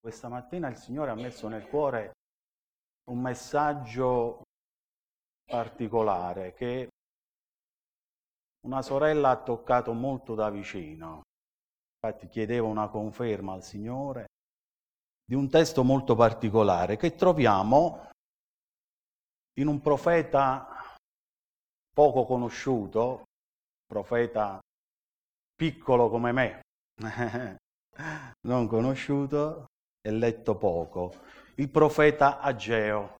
Questa mattina il Signore ha messo nel cuore un messaggio particolare che una sorella ha toccato molto da vicino. Infatti chiedevo una conferma al Signore di un testo molto particolare che troviamo in un profeta poco conosciuto, profeta piccolo come me, non conosciuto e letto poco, il profeta Ageo.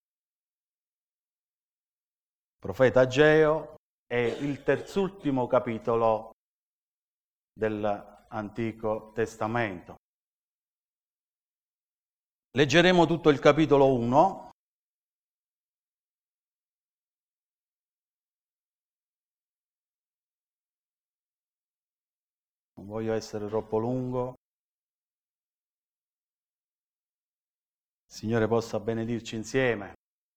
Il profeta Ageo è il terzultimo capitolo dell'Antico Testamento. Leggeremo tutto il capitolo 1. Non voglio essere troppo lungo. Il Signore possa benedirci insieme.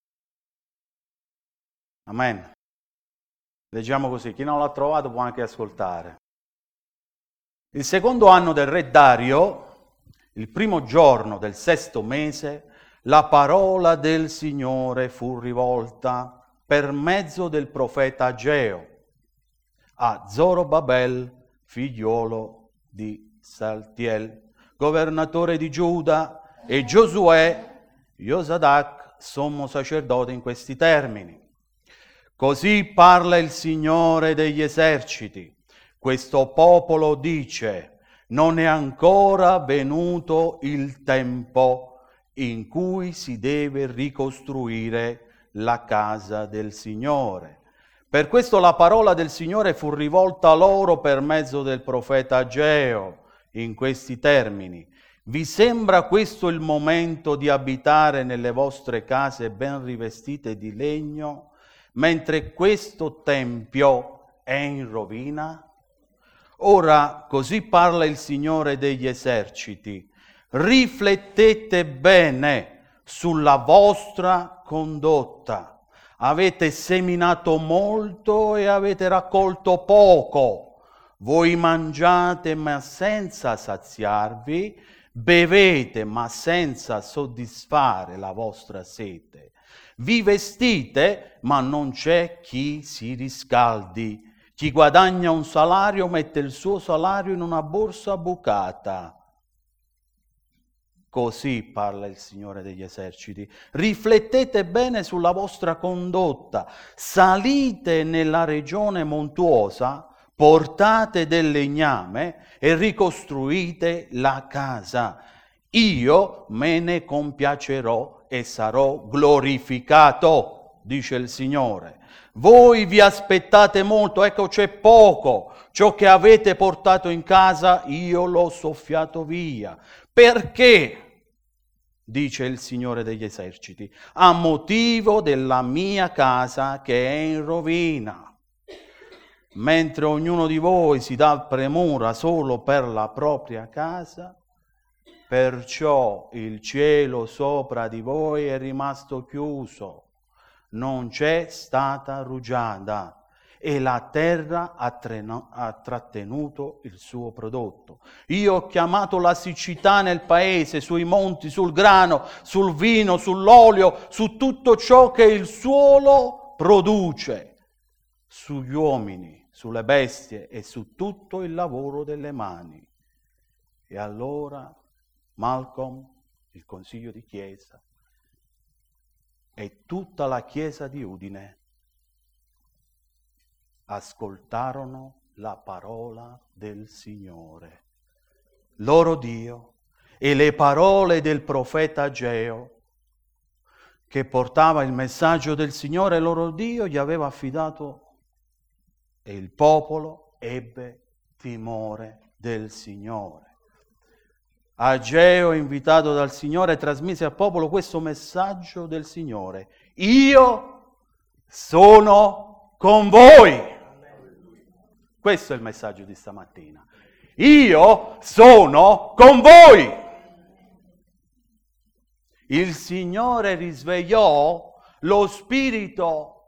Amen. Leggiamo così, chi non l'ha trovato può anche ascoltare. Il secondo anno del re Dario, il primo giorno del 6° mese, la parola del Signore fu rivolta per mezzo del profeta Ageo a Zorobabel, figliuolo di Saltiel, governatore di Giuda, e Giosuè, Josadac, sommo sacerdote, in questi termini. Così parla il Signore degli eserciti. Questo popolo dice: non è ancora venuto il tempo in cui si deve ricostruire la casa del Signore. Per questo la parola del Signore fu rivolta loro per mezzo del profeta Ageo, in questi termini: vi sembra questo il momento di abitare nelle vostre case ben rivestite di legno, mentre questo tempio è in rovina? Ora, così parla il Signore degli eserciti: riflettete bene sulla vostra condotta. Avete seminato molto e avete raccolto poco. Voi mangiate ma senza saziarvi, bevete ma senza soddisfare la vostra sete. Vi vestite ma non c'è chi si riscaldi. Chi guadagna un salario mette il suo salario in una borsa bucata. Così parla il Signore degli eserciti. Riflettete bene sulla vostra condotta. Salite nella regione montuosa, portate del legname e ricostruite la casa. Io me ne compiacerò e sarò glorificato, dice il Signore. Voi vi aspettate molto, ecco c'è poco. Ciò che avete portato in casa io l'ho soffiato via. Perché? Dice il Signore degli eserciti, a motivo della mia casa che è in rovina. Mentre ognuno di voi si dà premura solo per la propria casa, perciò il cielo sopra di voi è rimasto chiuso, non c'è stata rugiada e la terra ha trattenuto il suo prodotto. Io ho chiamato la siccità nel paese, sui monti, sul grano, sul vino, sull'olio, su tutto ciò che il suolo produce, sugli uomini, sulle bestie e su tutto il lavoro delle mani. E allora Malcolm, il consiglio di chiesa, e tutta la chiesa di Udine ascoltarono la parola del Signore, loro Dio, e le parole del profeta Ageo, che portava il messaggio del Signore, loro Dio, gli aveva affidato, e il popolo ebbe timore del Signore. Ageo, invitato dal Signore, trasmise al popolo questo messaggio del Signore: io sono con voi. Questo è il messaggio di stamattina. Io sono con voi. Il Signore risvegliò lo spirito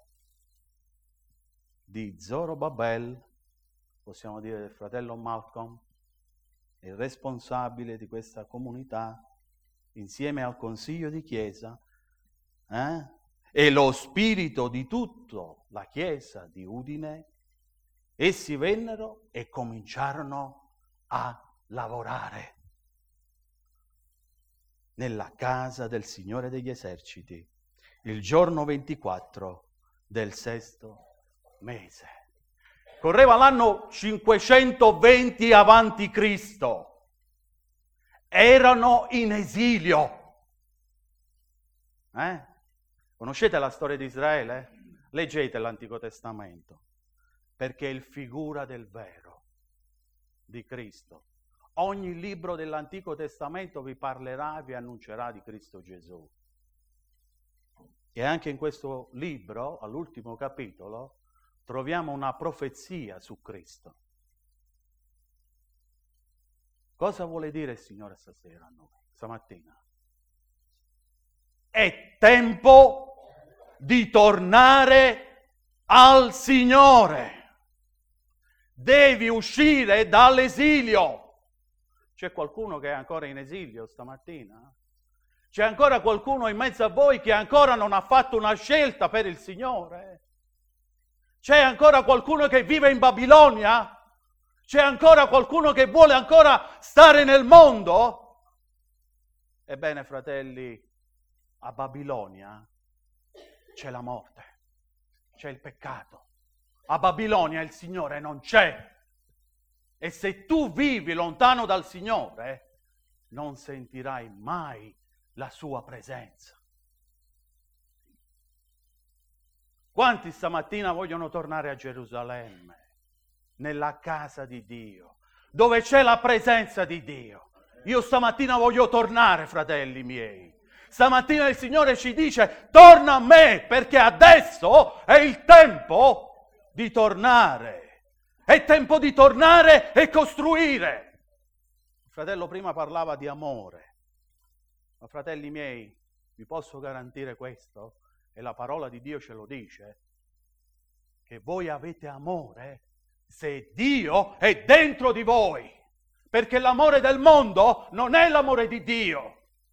di Zorobabel, possiamo dire del fratello Malcolm, il responsabile di questa comunità, insieme al consiglio di chiesa, e lo spirito di tutta la chiesa di Udine, essi vennero e cominciarono a lavorare nella casa del Signore degli eserciti il giorno 24 del sesto mese. Correva l'anno 520 avanti Cristo. Erano in esilio. Conoscete la storia di Israele? Leggete l'Antico Testamento, perché è il figura del vero di Cristo. Ogni libro dell'Antico Testamento vi parlerà e vi annuncerà di Cristo Gesù. E anche in questo libro, all'ultimo capitolo, troviamo una profezia su Cristo. Cosa vuole dire il Signore stasera a noi, stamattina? È tempo di tornare al Signore. Devi uscire dall'esilio. C'è qualcuno che è ancora in esilio stamattina? C'è ancora qualcuno in mezzo a voi che ancora non ha fatto una scelta per il Signore? C'è ancora qualcuno che vive in Babilonia? C'è ancora qualcuno che vuole ancora stare nel mondo? Ebbene, fratelli, a Babilonia c'è la morte, c'è il peccato. A Babilonia il Signore non c'è. E se tu vivi lontano dal Signore, non sentirai mai la sua presenza. Quanti stamattina vogliono tornare a Gerusalemme, nella casa di Dio, dove c'è la presenza di Dio? Io stamattina voglio tornare, fratelli miei. Stamattina il Signore ci dice: torna a me, perché adesso è il tempo di tornare. È tempo di tornare e costruire. Il fratello prima parlava di amore. Ma fratelli miei, vi posso garantire questo, e la parola di Dio ce lo dice, che voi avete amore se Dio è dentro di voi. Perché l'amore del mondo non è l'amore di Dio.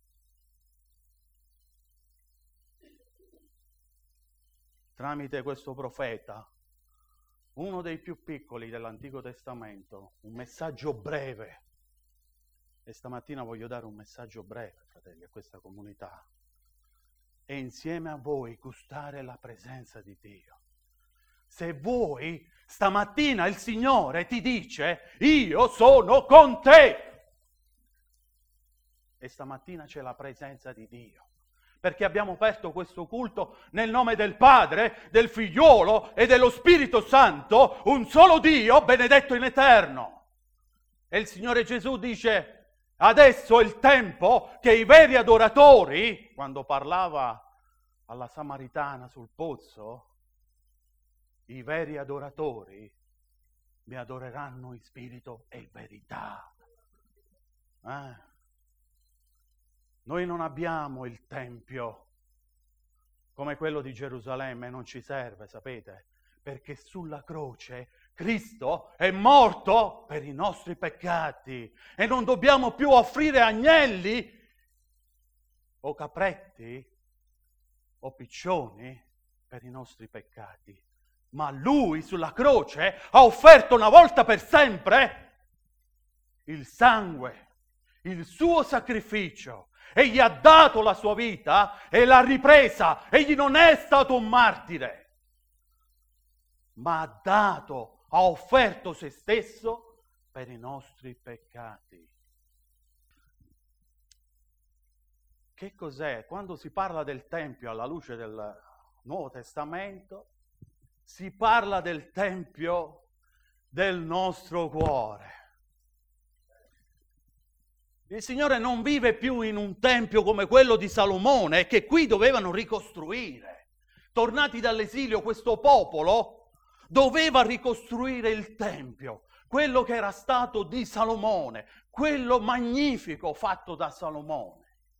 Tramite questo profeta, uno dei più piccoli dell'Antico Testamento, un messaggio breve. E stamattina voglio dare un messaggio breve, fratelli, a questa comunità. E insieme a voi gustare la presenza di Dio. Se voi, stamattina il Signore ti dice: io sono con te. E stamattina c'è la presenza di Dio. Perché abbiamo aperto questo culto nel nome del Padre, del Figliolo e dello Spirito Santo, un solo Dio benedetto in eterno. E il Signore Gesù dice: adesso è il tempo che i veri adoratori, quando parlava alla Samaritana sul pozzo, i veri adoratori mi adoreranno in spirito e in verità. Noi non abbiamo il Tempio come quello di Gerusalemme, non ci serve, sapete? Perché sulla croce Cristo è morto per i nostri peccati e non dobbiamo più offrire agnelli o capretti o piccioni per i nostri peccati. Ma Lui sulla croce ha offerto una volta per sempre il sangue, il suo sacrificio. Egli ha dato la sua vita e l'ha ripresa. Egli non è stato un martire, ma ha offerto se stesso per i nostri peccati. Che cos'è? Quando si parla del Tempio alla luce del Nuovo Testamento, si parla del Tempio del nostro cuore. Il Signore non vive più in un tempio come quello di Salomone, che qui dovevano ricostruire. Tornati dall'esilio, questo popolo doveva ricostruire il tempio, quello che era stato di Salomone, quello magnifico fatto da Salomone.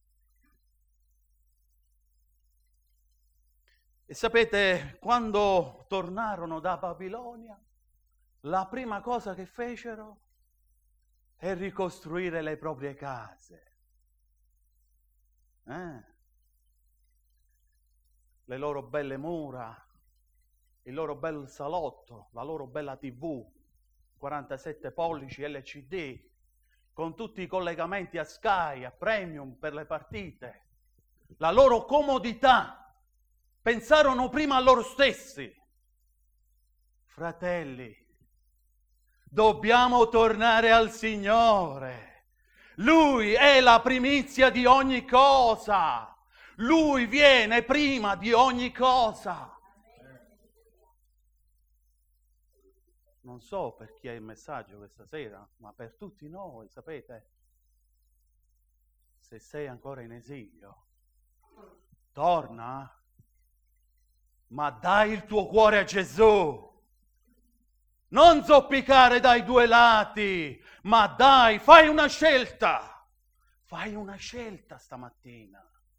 E sapete, quando tornarono da Babilonia, la prima cosa che fecero è ricostruire le proprie case. Le loro belle mura, il loro bel salotto, la loro bella TV, 47 pollici LCD, con tutti i collegamenti a Sky, a Premium per le partite, la loro comodità. Pensarono prima a loro stessi. Fratelli, dobbiamo tornare al Signore. Lui è la primizia di ogni cosa. Lui viene prima di ogni cosa. Non so per chi è il messaggio questa sera, ma per tutti noi, sapete, se sei ancora in esilio, torna, ma dai il tuo cuore a Gesù. Non zoppicare dai due lati, ma dai, fai una scelta. Fai una scelta stamattina.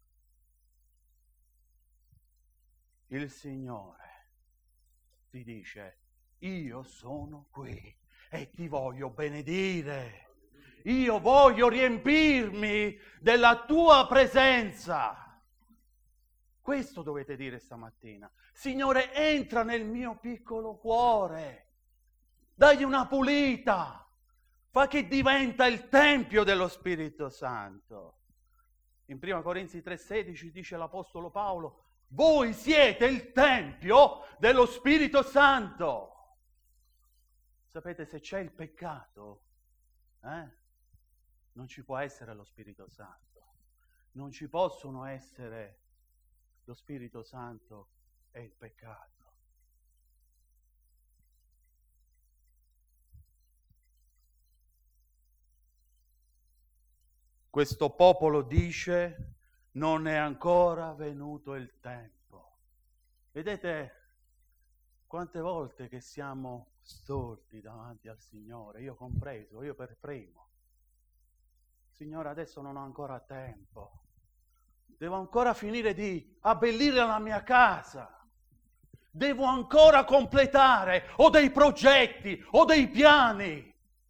Il Signore ti dice: io sono qui e ti voglio benedire. Io voglio riempirmi della tua presenza. Questo dovete dire stamattina. Signore, entra nel mio piccolo cuore. Dagli una pulita. Fa che diventa il tempio dello Spirito Santo. In 1 Corinzi 3,16 dice l'Apostolo Paolo: voi siete il tempio dello Spirito Santo. Sapete, se c'è il peccato, non ci può essere lo Spirito Santo. Non ci possono essere lo Spirito Santo e il peccato. Questo popolo dice: non è ancora venuto il tempo. Vedete quante volte che siamo storti davanti al Signore, io compreso, io per primo. Signore, adesso non ho ancora tempo. Devo ancora finire di abbellire la mia casa. Devo ancora completare, ho dei progetti, ho dei piani.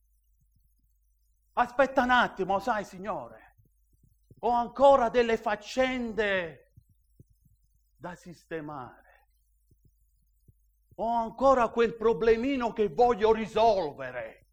Aspetta un attimo, sai, Signore, ho ancora delle faccende da sistemare. Ho ancora quel problemino che voglio risolvere.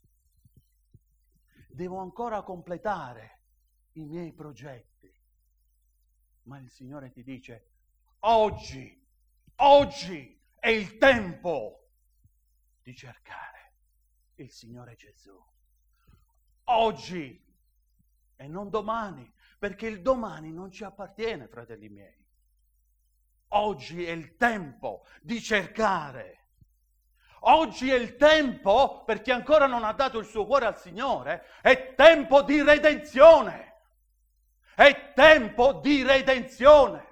Devo ancora completare i miei progetti. Ma il Signore ti dice: oggi è il tempo di cercare il Signore Gesù. Oggi e non domani, perché il domani non ci appartiene, fratelli miei. Oggi è il tempo di cercare. Oggi è il tempo, per chi ancora non ha dato il suo cuore al Signore, è tempo di redenzione. È tempo di redenzione.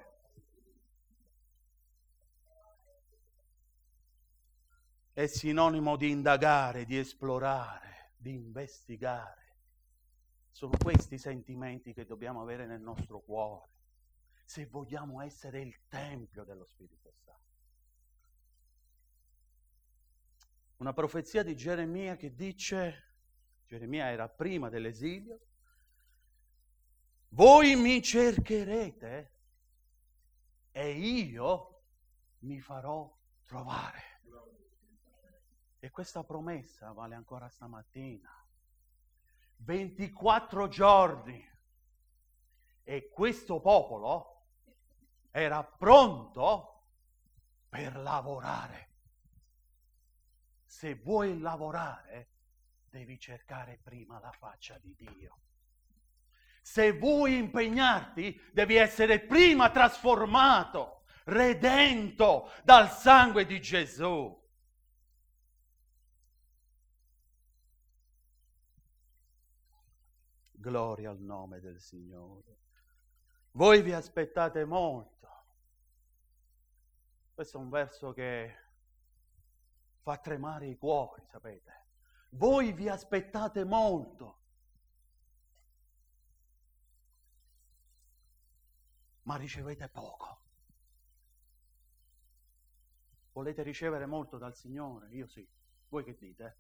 È sinonimo di indagare, di esplorare, di investigare. Sono questi i sentimenti che dobbiamo avere nel nostro cuore, se vogliamo essere il tempio dello Spirito Santo. Una profezia di Geremia che dice, Geremia era prima dell'esilio: voi mi cercherete e io mi farò trovare. E questa promessa vale ancora stamattina. 24 giorni e questo popolo era pronto per lavorare. Se vuoi lavorare, devi cercare prima la faccia di Dio. Se vuoi impegnarti, devi essere prima trasformato, redento dal sangue di Gesù. Gloria al nome del Signore. Voi vi aspettate molto. Questo è un verso che fa tremare i cuori, sapete. Voi vi aspettate molto, ma ricevete poco. Volete ricevere molto dal Signore? Io sì. Voi che dite?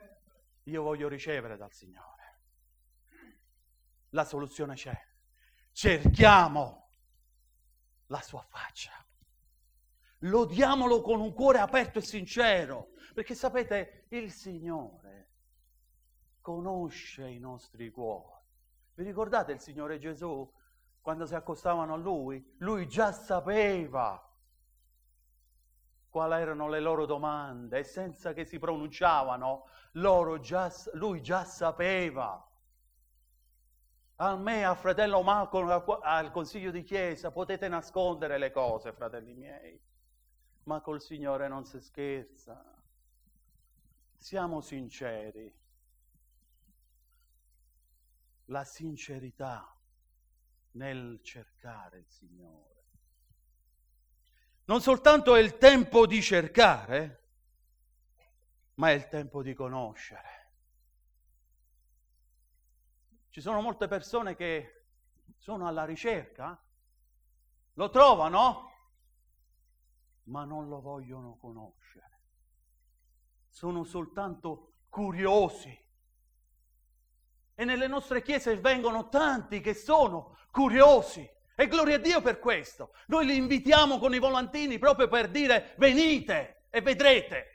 Io voglio ricevere dal Signore. La soluzione c'è. cerchiamo la sua faccia. Lodiamolo con un cuore aperto e sincero, perché sapete, il Signore conosce i nostri cuori. Vi ricordate il Signore Gesù, quando si accostavano a Lui già sapeva quali erano le loro domande, e senza che si pronunciavano, Lui già sapeva. A me, a fratello Malcolm, al consiglio di chiesa, potete nascondere le cose, fratelli miei, ma col Signore non si scherza. Siamo sinceri. La sincerità nel cercare il Signore. Non soltanto è il tempo di cercare, ma è il tempo di conoscere. Ci sono molte persone che sono alla ricerca, lo trovano, ma non lo vogliono conoscere. Sono soltanto curiosi. E nelle nostre chiese vengono tanti che sono curiosi. E gloria a Dio per questo. Noi li invitiamo con i volantini proprio per dire: venite e vedrete.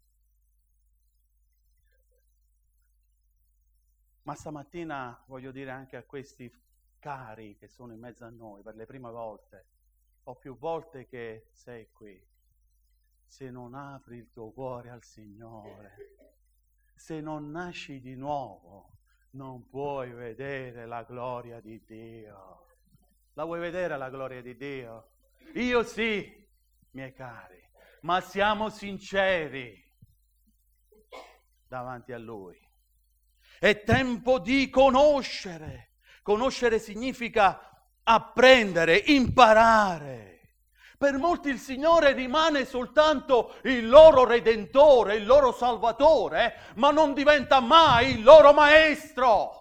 Ma stamattina voglio dire anche a questi cari che sono in mezzo a noi per le prime volte, o più volte che sei qui, se non apri il tuo cuore al Signore, se non nasci di nuovo, non puoi vedere la gloria di Dio. La vuoi vedere la gloria di Dio? Io sì, miei cari, ma siamo sinceri davanti a Lui. È tempo di conoscere. Conoscere significa apprendere, imparare. Per molti il Signore rimane soltanto il loro Redentore, il loro Salvatore, ma non diventa mai il loro Maestro.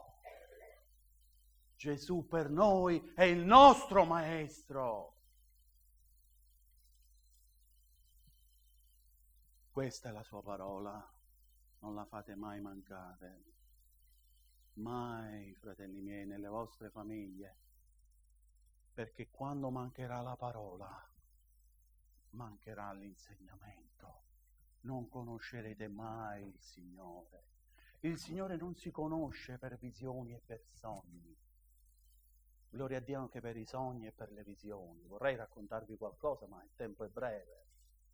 Gesù per noi è il nostro Maestro. Questa è la sua parola, non la fate mai mancare. Mai, fratelli miei, nelle vostre famiglie, perché quando mancherà la parola, mancherà l'insegnamento. Non conoscerete mai il Signore. Il Signore non si conosce per visioni e per sogni. Gloria a Dio anche per i sogni e per le visioni. Vorrei raccontarvi qualcosa, ma il tempo è breve.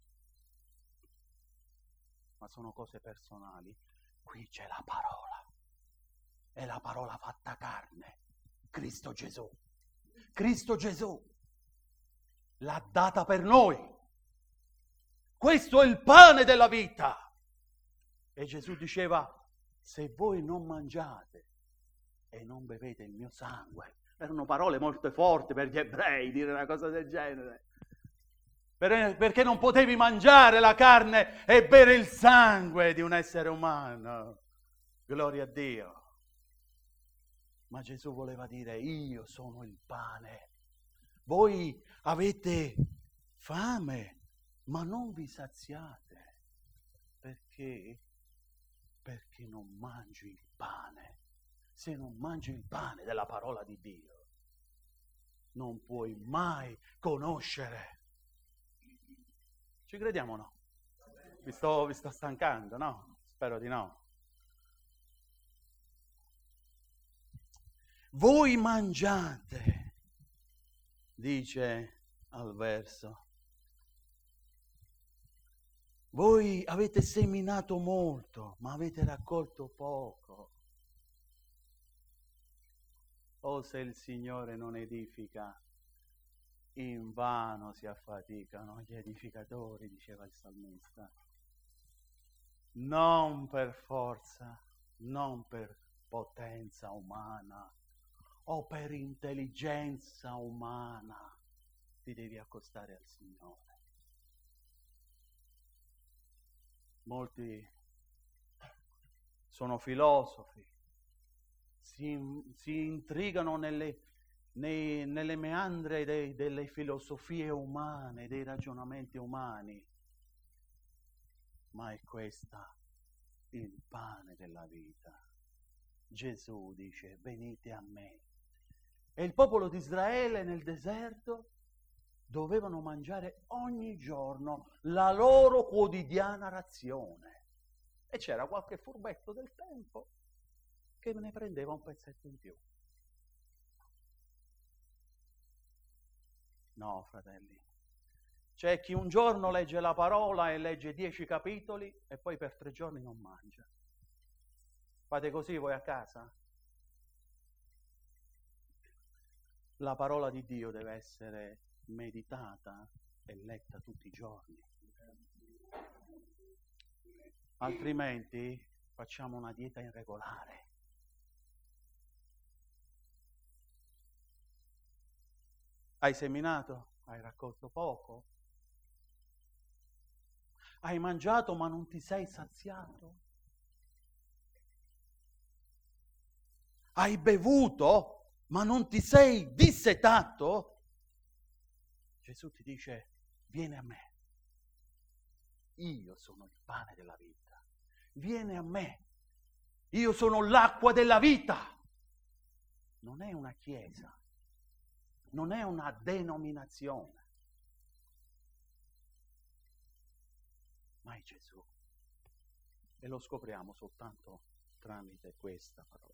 Ma sono cose personali. Qui c'è la parola. È la parola fatta carne. Cristo Gesù. Cristo Gesù l'ha data per noi. Questo è il pane della vita. E Gesù diceva: se voi non mangiate e non bevete il mio sangue. Erano parole molto forti per gli ebrei dire una cosa del genere. Perché non potevi mangiare la carne e bere il sangue di un essere umano. Gloria a Dio. Ma Gesù voleva dire: io sono il pane. Voi avete fame, ma non vi saziate. Perché? Perché non mangi il pane. Se non mangi il pane della parola di Dio, non puoi mai conoscere. Ci crediamo o no? Vi sto stancando, no? Spero di no. Voi mangiate, dice al verso. Voi avete seminato molto, ma avete raccolto poco. O se il Signore non edifica, invano si affaticano gli edificatori, diceva il salmista. Non per forza, non per potenza umana o per intelligenza umana ti devi accostare al Signore. Molti sono filosofi, si intrigano nelle meandre delle filosofie umane, dei ragionamenti umani, ma è questa il pane della vita. Gesù dice: venite a me E il popolo di Israele nel deserto dovevano mangiare ogni giorno la loro quotidiana razione. E c'era qualche furbetto del tempo che ne prendeva un pezzetto in più. No, fratelli. C'è chi un giorno legge la parola e legge 10 capitoli e poi per 3 giorni non mangia. Fate così voi a casa? La parola di Dio deve essere meditata e letta tutti i giorni. Altrimenti facciamo una dieta irregolare. Hai seminato? Hai raccolto poco? Hai mangiato ma non ti sei saziato? Hai bevuto ma non ti sei dissetato? Gesù ti dice, vieni a me. Io sono il pane della vita. Vieni a me. Io sono l'acqua della vita. Non è una chiesa. Non è una denominazione. Ma è Gesù. E lo scopriamo soltanto tramite questa parola.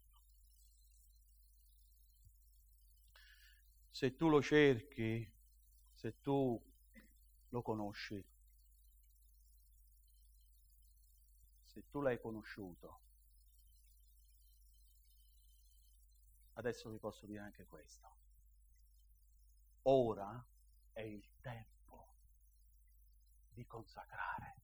Se tu lo cerchi, se tu lo conosci, se tu l'hai conosciuto, adesso vi posso dire anche questo. Ora è il tempo di consacrare.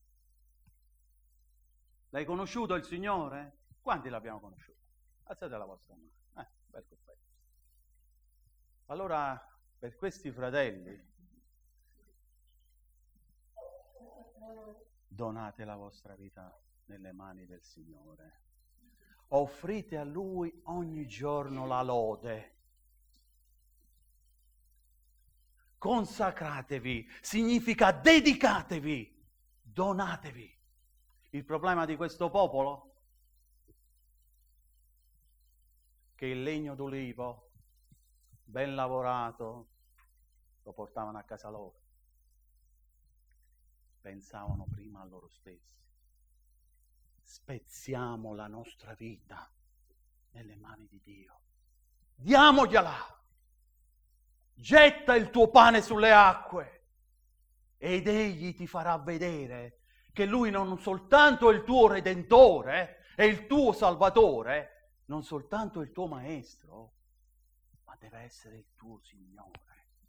L'hai conosciuto il Signore? Quanti l'abbiamo conosciuto? Alzate la vostra mano. Bel colpetto. Allora, per questi fratelli, donate la vostra vita nelle mani del Signore. Offrite a Lui ogni giorno la lode. Consacratevi, significa dedicatevi, donatevi. Il problema di questo popolo? Che il legno d'olivo ben lavorato lo portavano a casa loro. Pensavano prima a loro stessi. Spezziamo la nostra vita nelle mani di Dio. Diamogliela! Getta il tuo pane sulle acque ed Egli ti farà vedere che Lui non soltanto è il tuo Redentore, è il tuo Salvatore, non soltanto il tuo Maestro, ma deve essere il tuo Signore.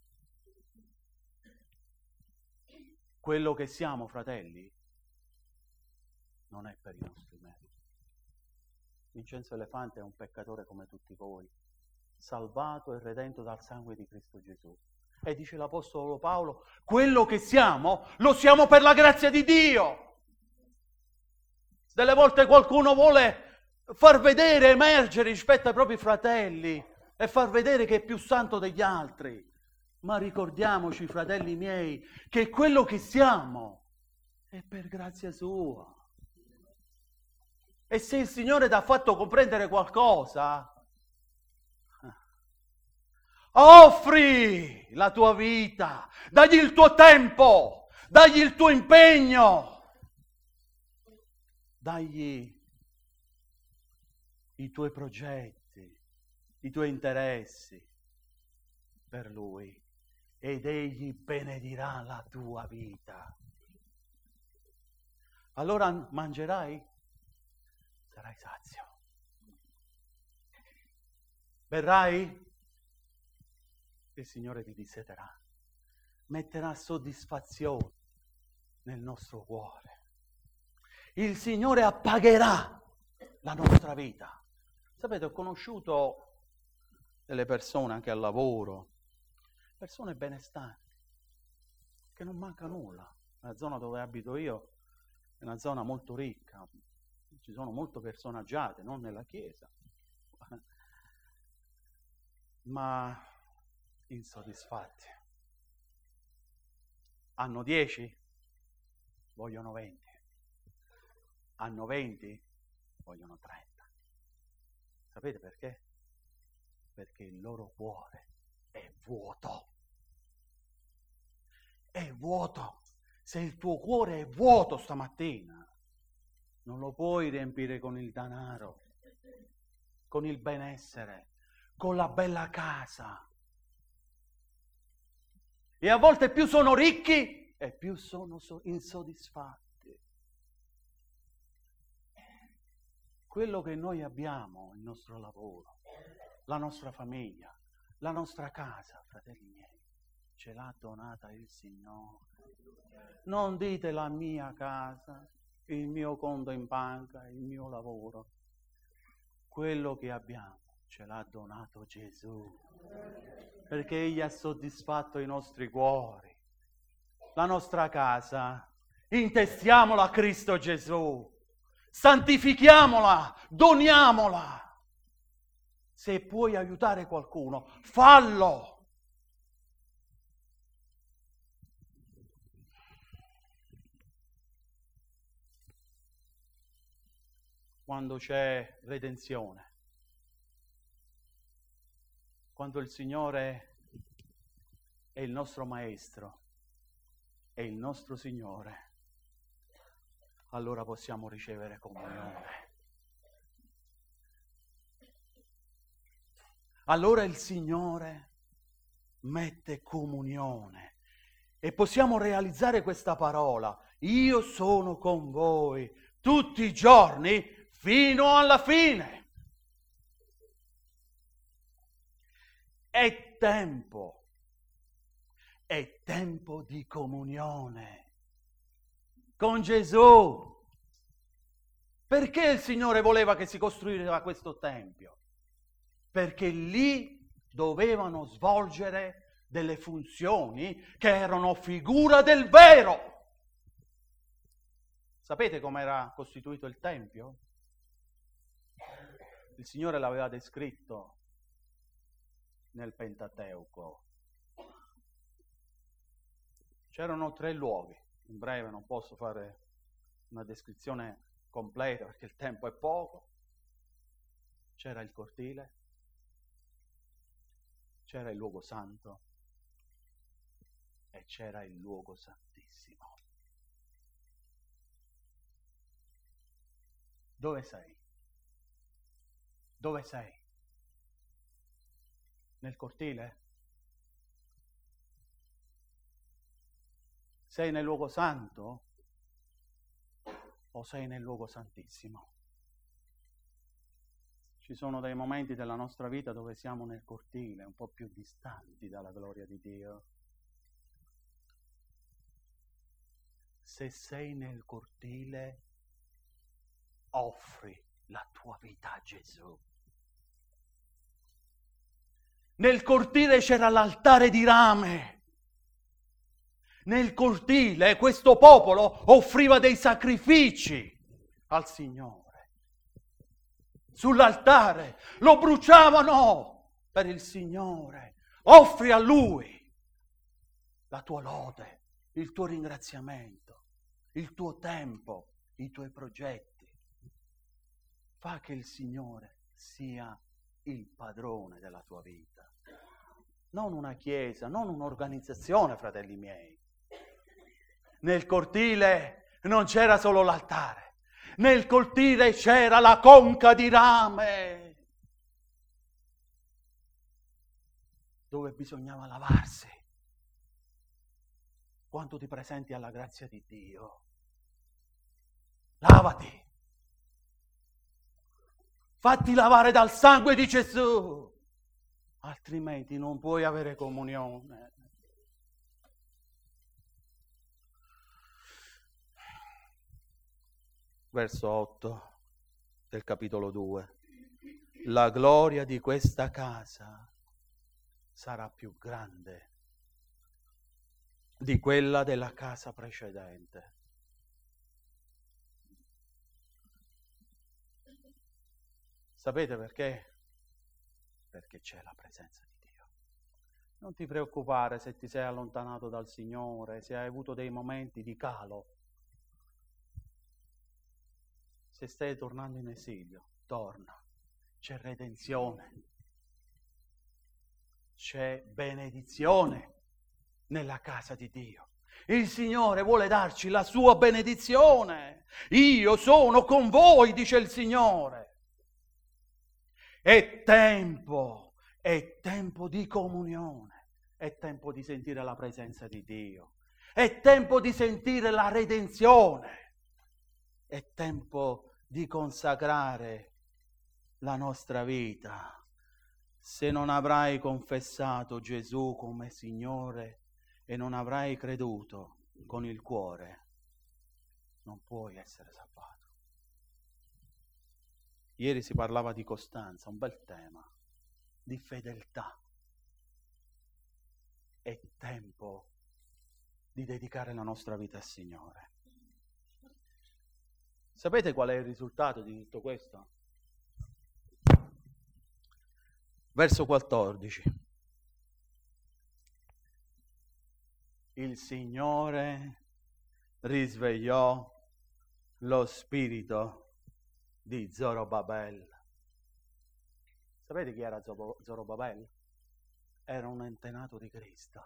Quello che siamo, fratelli, non è per i nostri meriti. Vincenzo Elefante è un peccatore come tutti voi, salvato e redento dal sangue di Cristo Gesù. E dice l'Apostolo Paolo, quello che siamo, lo siamo per la grazia di Dio. Delle volte qualcuno vuole far vedere, emergere rispetto ai propri fratelli e far vedere che è più santo degli altri. Ma ricordiamoci, fratelli miei, che quello che siamo è per grazia sua. E se il Signore ti ha fatto comprendere qualcosa, offri la tua vita, dagli il tuo tempo, dagli il tuo impegno, dagli i tuoi progetti, i tuoi interessi per Lui ed Egli benedirà la tua vita. Allora mangerai, sarai sazio. Berrai, il Signore ti disseterà, metterà soddisfazione nel nostro cuore. Il Signore appagherà la nostra vita. Sapete, ho conosciuto delle persone anche al lavoro, persone benestanti, che non manca nulla. La zona dove abito io è una zona molto ricca, ci sono molte persone agiate, non nella Chiesa, ma insoddisfatti. Hanno 10, vogliono 20. Hanno 20, vogliono 30. Sapete perché? Perché il loro cuore è vuoto. È vuoto. Se il tuo cuore è vuoto stamattina, non lo puoi riempire con il denaro, con il benessere, con la bella casa. E a volte più sono ricchi e più sono insoddisfatti. Quello che noi abbiamo, il nostro lavoro, la nostra famiglia, la nostra casa, fratelli miei, ce l'ha donata il Signore. Non dite la mia casa, il mio conto in banca, il mio lavoro. Quello che abbiamo ce l'ha donato Gesù, perché Egli ha soddisfatto i nostri cuori. La nostra casa, intestiamola a Cristo Gesù, santifichiamola, doniamola. Se puoi aiutare qualcuno, fallo. Quando c'è redenzione, quando il Signore è il nostro Maestro, è il nostro Signore, allora possiamo ricevere comunione. Allora il Signore mette comunione e possiamo realizzare questa parola: io sono con voi tutti i giorni fino alla fine. È tempo di comunione con Gesù. Perché il Signore voleva che si costruisse questo tempio? Perché lì dovevano svolgere delle funzioni che erano figura del vero. Sapete com'era costituito il tempio? Il Signore l'aveva descritto nel Pentateuco. C'erano 3 luoghi. In breve non posso fare una descrizione completa perché il tempo è poco. C'era il cortile, c'era il luogo santo e c'era il luogo santissimo. Dove sei? Dove sei? Nel cortile? Sei nel luogo santo o sei nel luogo santissimo? Ci sono dei momenti della nostra vita dove siamo nel cortile, un po' più distanti dalla gloria di Dio. Se sei nel cortile, offri la tua vita a Gesù. Nel cortile c'era l'altare di rame. Nel cortile questo popolo offriva dei sacrifici al Signore. Sull'altare lo bruciavano per il Signore. Offri a Lui la tua lode, il tuo ringraziamento, il tuo tempo, i tuoi progetti. Fa che il Signore sia il padrone della tua vita. Non una chiesa, non un'organizzazione, fratelli miei. Nel cortile non c'era solo l'altare. Nel cortile c'era la conca di rame, dove bisognava lavarsi. Quando ti presenti alla grazia di Dio, lavati. Fatti lavare dal sangue di Gesù, altrimenti non puoi avere comunione. Verso 8 del capitolo 2. La gloria di questa casa sarà più grande di quella della casa precedente. Sapete perché? Perché c'è la presenza di Dio. Non ti preoccupare se ti sei allontanato dal Signore, se hai avuto dei momenti di calo. Se stai tornando in esilio, torna. C'è redenzione. c'è benedizione nella casa di Dio. Il Signore vuole darci la sua benedizione. Io sono con voi, dice il Signore. È tempo di comunione, è tempo di sentire la presenza di Dio, è tempo di sentire la redenzione, è tempo di consacrare la nostra vita. Se non avrai confessato Gesù come Signore e non avrai creduto con il cuore, non puoi essere salvato. Ieri si parlava di costanza, un bel tema, di fedeltà. È tempo di dedicare la nostra vita al Signore. Sapete qual è il risultato di tutto questo? Verso 14. Il Signore risvegliò lo spirito di Zorobabel. Sapete chi era Zorobabel? Era un antenato di Cristo.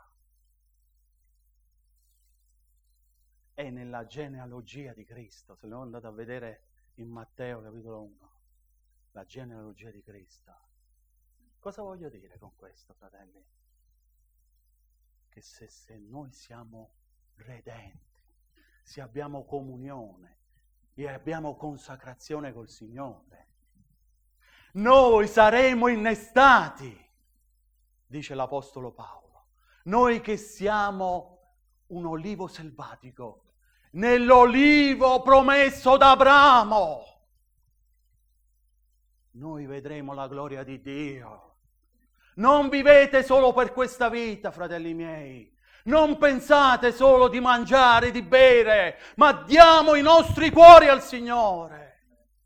È nella genealogia di Cristo. Se lo andate a vedere in Matteo capitolo 1, la genealogia di Cristo. Cosa voglio dire con questo, fratelli? Che se noi siamo redenti, se abbiamo comunione e abbiamo consacrazione col Signore, noi saremo innestati, dice l'Apostolo Paolo. Noi che siamo un olivo selvatico, nell'olivo promesso da Abramo, noi vedremo la gloria di Dio. Non vivete solo per questa vita, fratelli miei. Non pensate solo di mangiare, di bere, ma diamo i nostri cuori al Signore.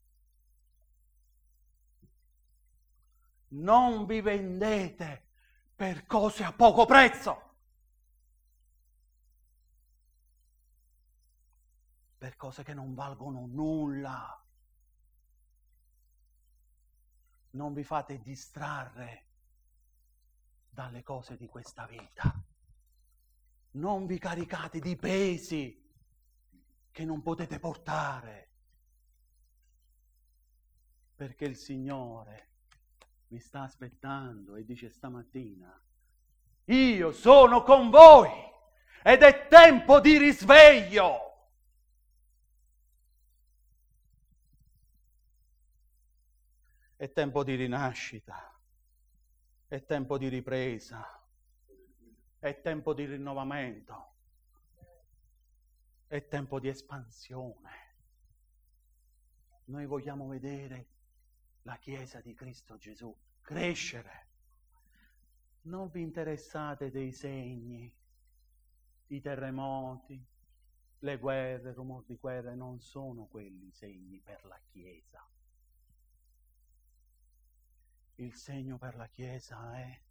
Non vi vendete per cose a poco prezzo, per cose che non valgono nulla. Non vi fate distrarre dalle cose di questa vita. Non vi caricate di pesi che non potete portare, perché il Signore vi sta aspettando e dice stamattina: io sono con voi ed è tempo di risveglio. È tempo di rinascita. È tempo di ripresa, è tempo di rinnovamento, è tempo di espansione. Noi vogliamo vedere la Chiesa di Cristo Gesù crescere. Non vi interessate dei segni, i terremoti, le guerre, il rumore di guerre, non sono quelli segni per la Chiesa. Il segno per la Chiesa è: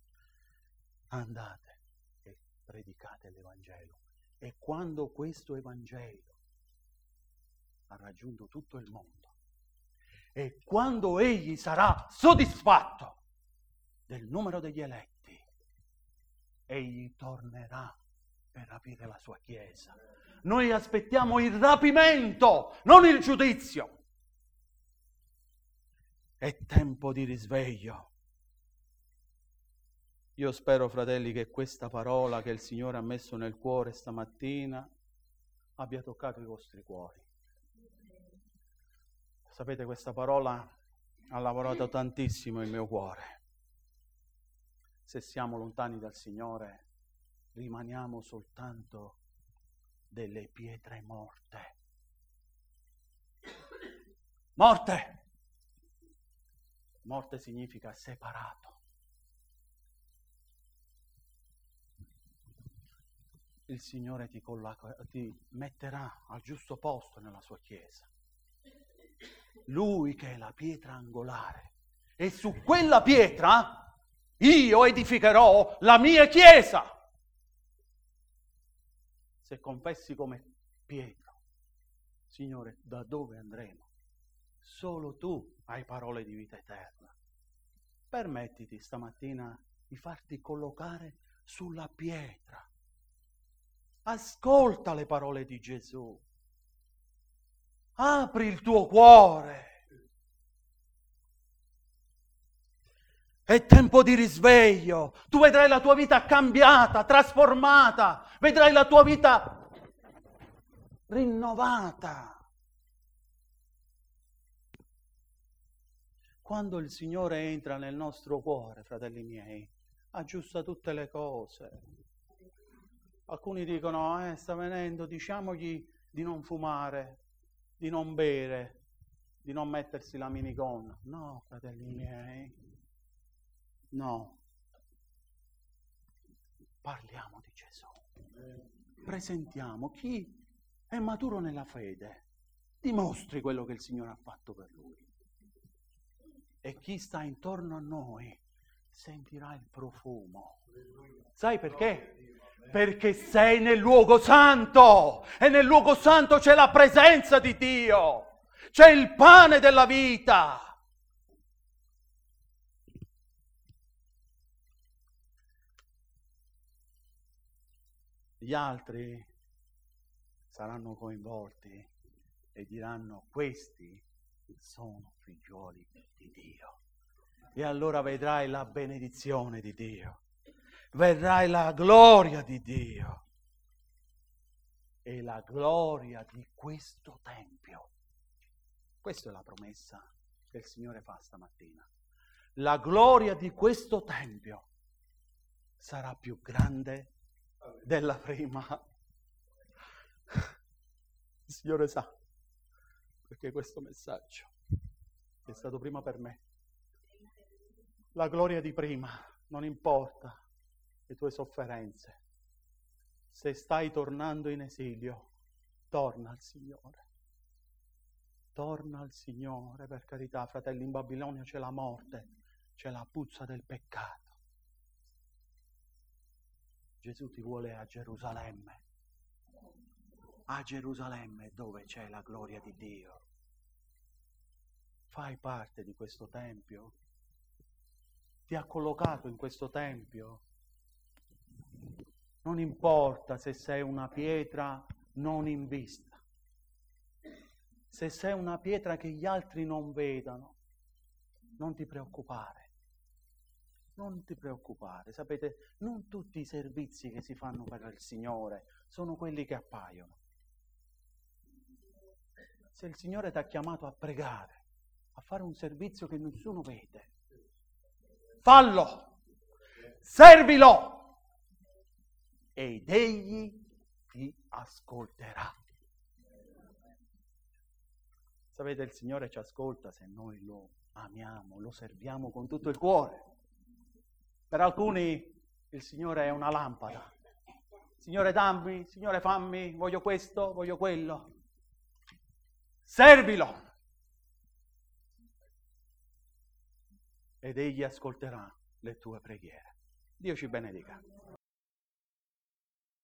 andate e predicate l'Evangelo. E quando questo Evangelo ha raggiunto tutto il mondo, e quando Egli sarà soddisfatto del numero degli eletti, Egli tornerà per rapire la sua Chiesa. Noi aspettiamo il rapimento, non il giudizio. È tempo di risveglio. Io spero, fratelli, che questa parola che il Signore ha messo nel cuore stamattina abbia toccato i vostri cuori. Sapete, questa parola ha lavorato tantissimo il mio cuore. Se siamo lontani dal Signore, rimaniamo soltanto delle pietre morte. Morte! Morte significa separato. Il Signore ti metterà al giusto posto nella sua Chiesa. Lui che è la pietra angolare. E su quella pietra io edificherò la mia Chiesa. Se confessi come Pietro: Signore, da dove andremo? Solo tu hai parole di vita eterna. Permettiti stamattina di farti collocare sulla pietra. Ascolta le parole di Gesù. Apri il tuo cuore. È tempo di risveglio. Tu vedrai la tua vita cambiata, trasformata. Vedrai la tua vita rinnovata. Quando il Signore entra nel nostro cuore, fratelli miei, aggiusta tutte le cose. Alcuni dicono, sta venendo, diciamogli di non fumare, di non bere, di non mettersi la minigonna. No, fratelli miei, no. Parliamo di Gesù. Presentiamo chi è maturo nella fede. Dimostri quello che il Signore ha fatto per lui. E chi sta intorno a noi sentirà il profumo. Sai perché? Perché sei nel luogo santo e nel luogo santo c'è la presenza di Dio, c'è il pane della vita. Gli altri saranno coinvolti e diranno: questi sono figlioli di Dio. E allora vedrai la benedizione di Dio, vedrai la gloria di Dio e la gloria di questo Tempio. Questa è la promessa che il Signore fa stamattina. La gloria di questo Tempio sarà più grande della prima. Il Signore sa, perché questo messaggio è stato prima per me. La gloria di prima, non importa le tue sofferenze. Se stai tornando in esilio, torna al Signore. Torna al Signore, per carità, fratelli, in Babilonia c'è la morte, c'è la puzza del peccato. Gesù ti vuole a Gerusalemme. A Gerusalemme dove c'è la gloria di Dio. Fai parte di questo Tempio. Ti ha collocato in questo Tempio. Non importa se sei una pietra non in vista. Se sei una pietra che gli altri non vedano, non ti preoccupare. Non ti preoccupare. Sapete, non tutti i servizi che si fanno per il Signore sono quelli che appaiono. Se il Signore ti ha chiamato a pregare, a fare un servizio che nessuno vede, fallo, servilo, ed Egli ti ascolterà. Sapete, il Signore ci ascolta se noi lo amiamo, lo serviamo con tutto il cuore. Per alcuni il Signore è una lampada. Signore dammi, Signore fammi, voglio questo, voglio quello. Servilo. Ed Egli ascolterà le tue preghiere. Dio ci benedica.